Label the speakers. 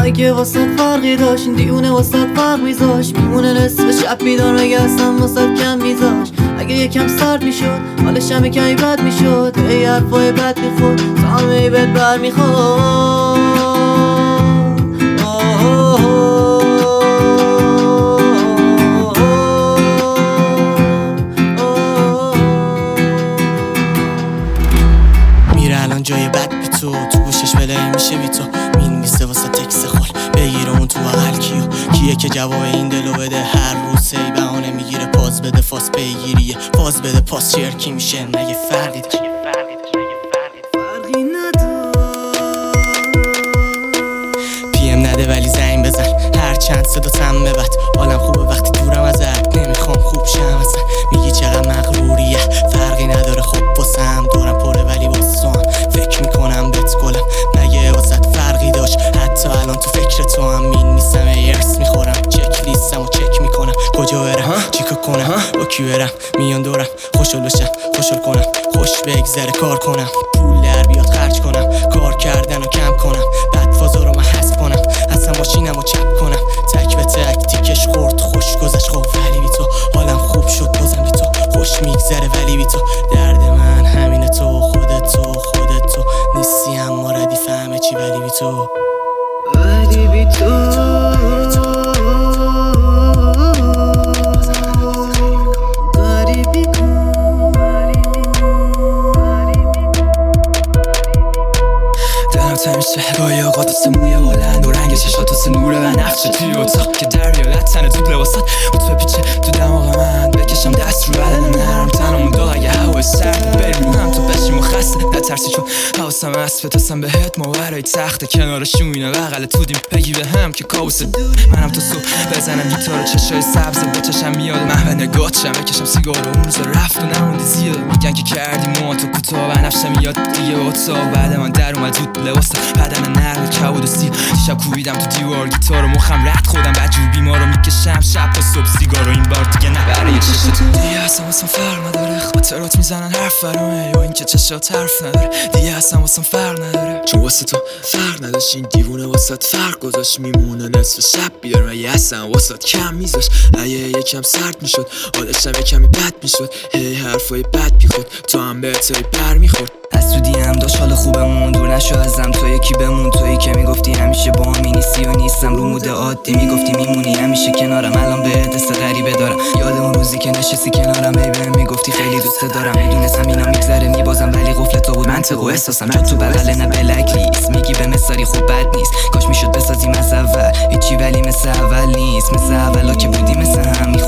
Speaker 1: اگه واسه فرقی داشت این دیونه واسه فرق میذاش، میمونه نصف شب بیدار مگستم واسه کم میذاش. اگه یکم سرد میشد حالش هم کمی بد میشد، ای حرفای بد میخورد تا همه بد بر میخورد.
Speaker 2: میره الان جای بد بی تو گوشش بلایی میشه بی تو، مینویسه واسه تکس خل بگیرمون تو بغل کیه که جواب این دلو بده. هر روز سی بهانه میگیره پاس بده فاس بگیریه پاس بده پاس چرکی میشه نگه فرقی داشت
Speaker 1: فرقی نداره
Speaker 2: پیم نده ولی زنگ بزن هر چند صدا تم ببد. حالم خوبه وقتی دورم ازت نمیخوام خوب شم اصلا. میگی چقدر مغروریه فرقی نداره خب واسم دورم پره ولی واسم فکر میکنم بهت گلم. مگه واسط فرقی داشت حتی الان تو فکر تو هم مینویسم ارس میخورم چک لیستم و چک میکنم کجا برم چیکار کنم با کی برم میان دورم خوشحال بشم خوشحال کنم خوش بگذره کار کنم پول در بیاد خرج کنم کار کردن و کم کنم بعد فازا رو من حذف کنم اصلا ماشینم و چپ کنم تک به تک تیکش خورد خوش گذشت خب ولی بی تو حالم خوب شد بازم بی تو خوش میگذره ولی بی تو درد من همینه تو خودت تو نیستی اما ردیف همه چی ولی بی تو
Speaker 1: ولی بی تو غریبی کن.
Speaker 3: دلم تمیشه گاهی آقا دست موی بلند و رنگ چشات واسه نوره و نقشه توی اتاق که دریالت تنه دود لباسات بود بپیچه تو دماغ من بکشم دست رو بدن نرم تنمون داغ اگه هوا سرد بریم هم تو بشیم و خسته نترسی چون حواسم هست بتاسم بهت ماورای تخته کنارشون اینه بغل تودیم بگی به هم که کابوس منم تو صبح بزنم گیتار چشای سبز با چشم میاد محو نگاتشم بکشم سیگار و اون روزا رفت و نمونده زیاد میگن که کردیم ما تو کوتاه و نفسم میاد دیگه اتاق بعد من در اومد زود لباسم بدن نرم کبود و سیر دیشب کوبیدم تو دیوار گیتار و مخم رد خودم بدجور بیمارو میکشم شب تا صبح سیگار و این بار دیگه نه برای چشت دیگه اصلا واسم فرق نداره خاطرات میزنن حرف فرامه یا این که چشات حرف نداره دیگه اصلا واسم فرق نداره چون واسه تو فرق نداشت این دیوونه واسات فرق گذاشت میمونه نصف شب بیدار مگه اصلا واسات کم میذاشت اگه یکم سرد میشد حالش هم یکمی بد میشد هی حرفای بد بیخود تو هم بهتری پر میخورد حسودی هم داشت حال خوبمون دور نشو ازم تو یکی بمون تویی که میگفتی همیشه با هم نیستی و نیستم رو مود عادی میگفتی میمونی همیشه کنارم الان به دست غریبه دارم یاد اون روزی که نشستی کنارم ای بهم میگفتی خیلی دوست دارم میدونستم اینا میگذره میبازم ولی قفل تو بود منطق و احساسم چون تو بغل نه بلک لیست میگی به مثالی خوب بد نیست کاش میشد بسازیم از اول هیچی ولی مثل اول نیست مثل اولا که بودی مثل هم